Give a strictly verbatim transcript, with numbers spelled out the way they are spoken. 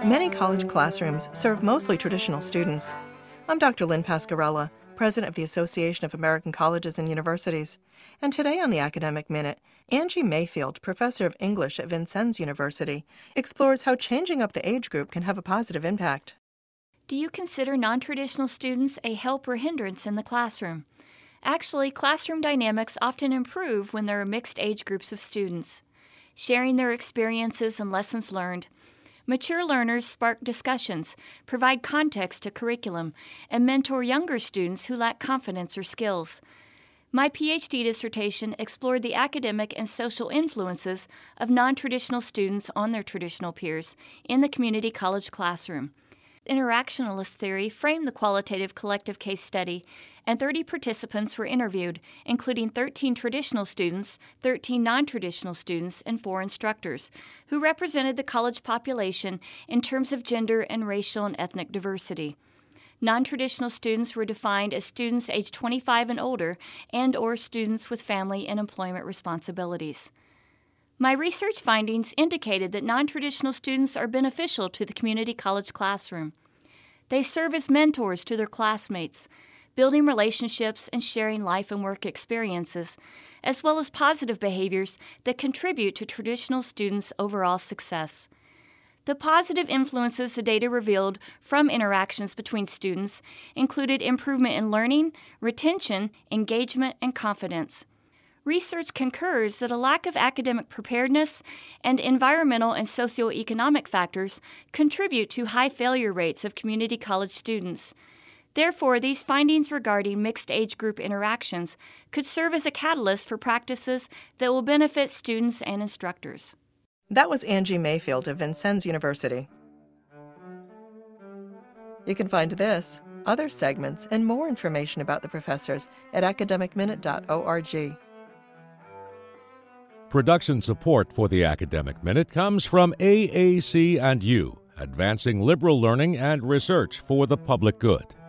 Many college classrooms serve mostly traditional students. I'm Doctor Lynn Pascarella, President of the Association of American Colleges and Universities. And today on the Academic Minute, Angie Mayfield, Professor of English at Vincennes University, explores how changing up the age group can have a positive impact. Do you consider non-traditional students a help or hindrance in the classroom? Actually, classroom dynamics often improve when there are mixed age groups of students. Sharing their experiences and lessons learned, mature learners spark discussions, provide context to curriculum, and mentor younger students who lack confidence or skills. My PhD dissertation explored the academic and social influences of non-traditional students on their traditional peers in the community college classroom. Interactionalist theory framed the qualitative collective case study, and thirty participants were interviewed, including thirteen traditional students, thirteen non-traditional students, and four instructors, who represented the college population in terms of gender and racial and ethnic diversity. Non-traditional students were defined as students aged twenty-five and older and or students with family and employment responsibilities. My research findings indicated that non-traditional students are beneficial to the community college classroom. They serve as mentors to their classmates, building relationships and sharing life and work experiences, as well as positive behaviors that contribute to traditional students' overall success. The positive influences the data revealed from interactions between students included improvement in learning, retention, engagement, and confidence. Research concurs that a lack of academic preparedness and environmental and socioeconomic factors contribute to high failure rates of community college students. Therefore, these findings regarding mixed age group interactions could serve as a catalyst for practices that will benefit students and instructors. That was Angie Mayfield of Vincennes University. You can find this, other segments, and more information about the professors at academic minute dot org. Production support for the Academic Minute comes from A A C and U, advancing liberal learning and research for the public good.